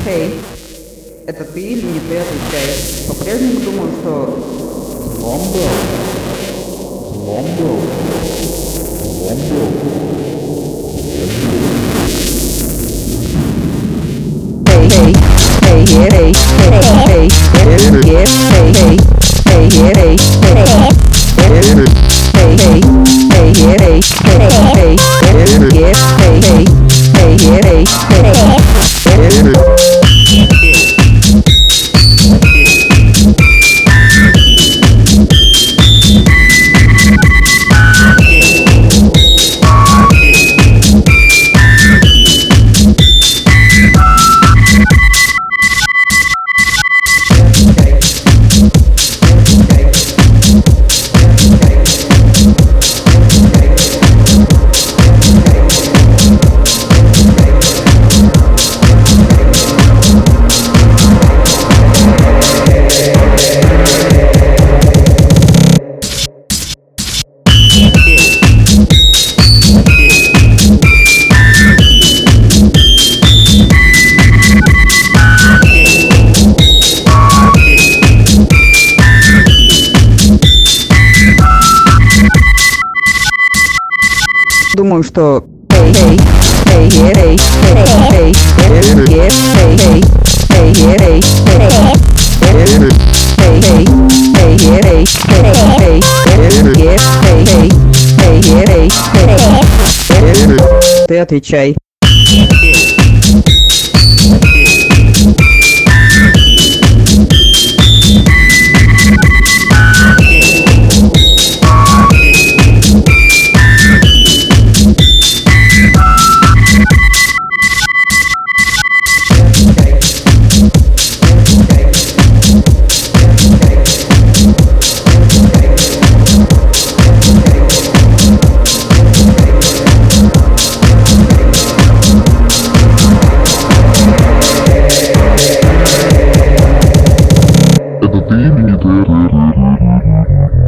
Эй, это ты или не ты отвечаешь? По-прежнему думаю, что взлом был. Взлом был. Взлом был. Эй, эй, эй, эй, эй, эй, эй, эй, эй, эй, эй, Думаю, что ты отвечай. Это ты или не ты?